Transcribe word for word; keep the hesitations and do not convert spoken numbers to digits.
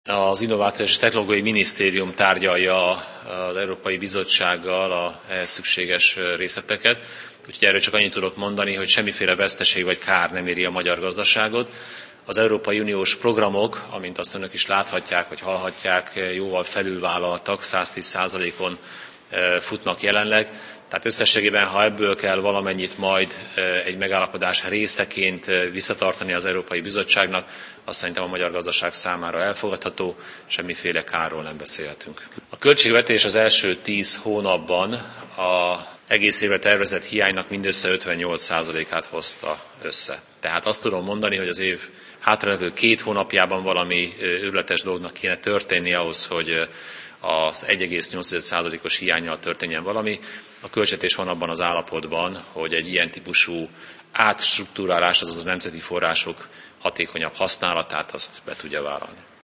Az Innovációs és Technológiai Minisztérium tárgyalja az Európai Bizottsággal a ehhez szükséges részleteket. Úgyhogy erről csak annyit tudok mondani, hogy semmiféle veszteség vagy kár nem éri a magyar gazdaságot. Az Európai Uniós programok, amint azt önök is láthatják, vagy hallhatják, jóval felülvállaltak, száztíz százalékon futnak jelenleg. Tehát összességében, ha ebből kell valamennyit majd egy megállapodás részeként visszatartani az Európai Bizottságnak, azt szerintem a magyar gazdaság számára elfogadható, semmiféle kárról nem beszélhetünk. A költségvetés az első tíz hónapban az egész évre tervezett hiánynak mindössze ötvennyolc százalékát hozta össze. Tehát azt tudom mondani, hogy az év hátralevő két hónapjában valami őrületes dolognak kéne történni ahhoz, hogy az egy egész nyolc százalékos hiánnyal történjen valami. A költségvetés van abban az állapotban, hogy egy ilyen típusú átstruktúrálás, azaz a nemzeti források hatékonyabb használatát azt be tudja vállalni.